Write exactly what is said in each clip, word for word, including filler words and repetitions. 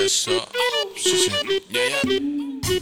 Eso. Sí, sí. Yeah, yeah.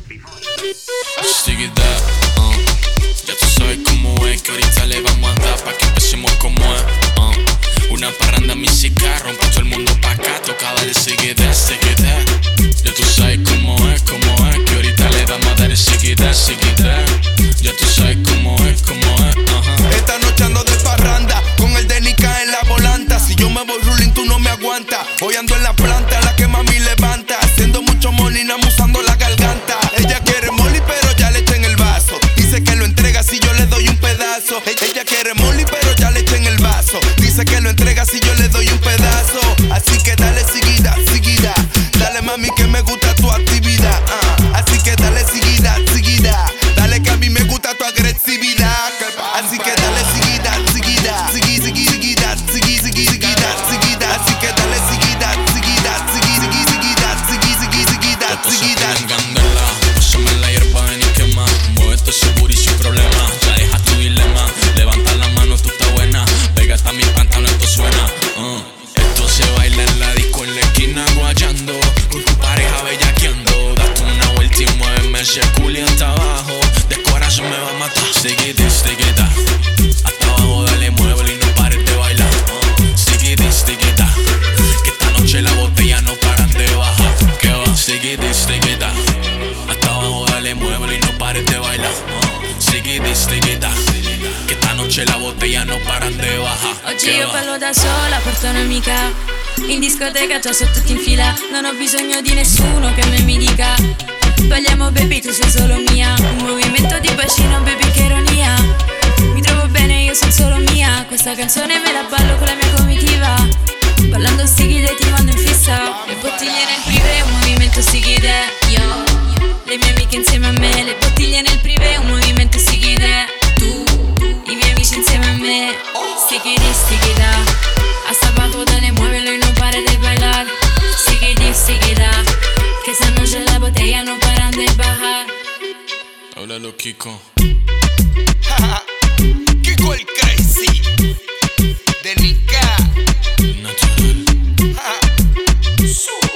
Stick it up, uh. Ya tú sabes cómo es, que ahorita le vamos a dar pa' que empecemos como es, uh. Una parranda música, rompe todo el mundo pa' acá, tocaba de stick it up, stick it up. Ya tú sabes cómo es, cómo es, que ahorita le vamos a dar el stick it up, stick it up. Ya tú sabes cómo es, cómo es, uh-huh. Esta noche ando de parranda, con el de Nika en la volanta. Si yo me voy ruling, tú no me aguantas. Hoy ando en la planta, la que mami levanta. Haciendo mucho money, namusando la garganta. Ella quiere molly, pero ya le eché en el vaso. Dice que lo entrega si yo le doy un pedazo. Ella quiere molly, pero ya le eché en el vaso. Dice que lo entrega si yo le doy un pedazo. Así que dale seguida, seguida. Dale mami que me gusta tu actividad, uh. Así que dale seguida, seguida. Dale que a mí me gusta tu agresividad. Así que dale seguida, seguida. Segui, segui, seguida, segui, segui, seguida, seguida. Así que dale seguida, seguida. Segui, segui, seguida, segui, segui, seguida, seguida. Pásame la hierba, ven y quema. Muévete seguro y sin problema. Ya deja tu dilema. Levanta la mano, tú estás buena. Pégate a mi pantalón, esto suena, uh. Esto se baila en la disco, en la esquina guayando. Con tu pareja bellaqueando. Date una vuelta y muéveme ese culo hasta abajo. De corazón me va a matar. Stick it, stick it, hasta abajo dale, muévelo y no pares de bailar, uh. Stick it, stick it, que esta noche la botella no paran de bajar. ¿Qué va? Stick it, stick it, hasta abajo dale, muévelo y no pares de bailar, uh. Stick it, stick it, que esta noche la botella no paran de bajar. Oggi io ballo da sola, porto un'amica. In discoteca c'ho sotto tutti in fila. Non ho bisogno di nessuno che a me mi dica balliamo baby, tu sei solo mia. Un movimento di bacino baby, che ironia. Mi trovo bene, io sono solo mia. Questa canzone me la ballo con la mia comitiva. Ballando stichide ti mando in fissa. Le bottiglie nel privé, un movimento stichide. Io, le mie amiche insieme a me. Le bottiglie nel privé, un movimento stichide. Tu, i miei amici insieme a me. Stichidi, stichida. Hasta abajo dale, muévelo y no pare de bailar. Stichidi, stichida, que esa noche la botella no paran de bajar. Háblalo, Kiko. Kiko el crazy de Nika. Natural. Su